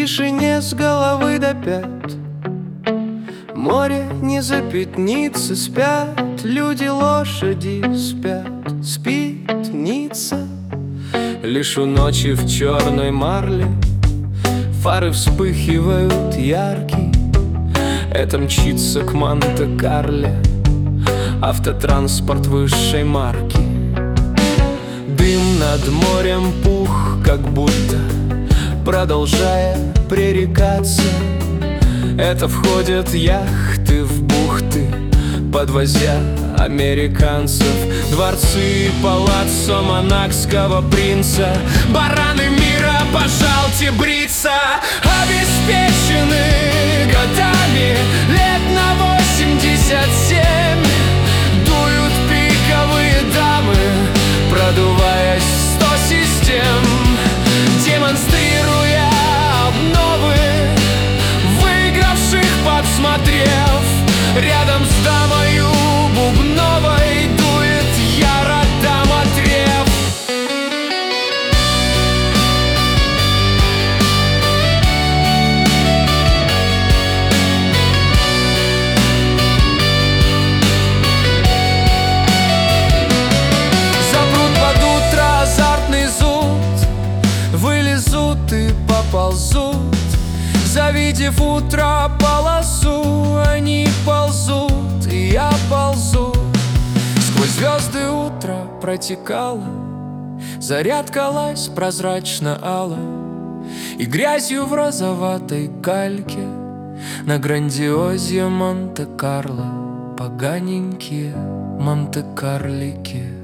тишине с головы до пят. Море не запятнится, спят люди, лошади спят, спит Ницца. Лишь у ночи в черной марле фары вспыхивают яркие. Это мчится к Монте-Карле автотранспорт высшей марки. Дым над морем пух, как будто продолжая пререкаться. Это входят яхты в бухты, подвозя американцев. Дворцы палаццо монакского принца. Бараны мира, пожалуйте бриться. Обеспечены годами лет на 87. Дуют пиковые дамы, продуваясь в 100 систем, демонстрируя обновы выигравших, подсмотрев. Рядом с дамою бубновой дует яро дамотрев. Запрут под утро азартный зуд, вылезут и поползут. Завидев утро полосу, они ползут, и я ползу. Сквозь звезды утро протекало, заря ткалась прозрачно-ало, и грязью в розоватой кальке на грандиозе Монте-Карло поганенькие Монте-Карлики.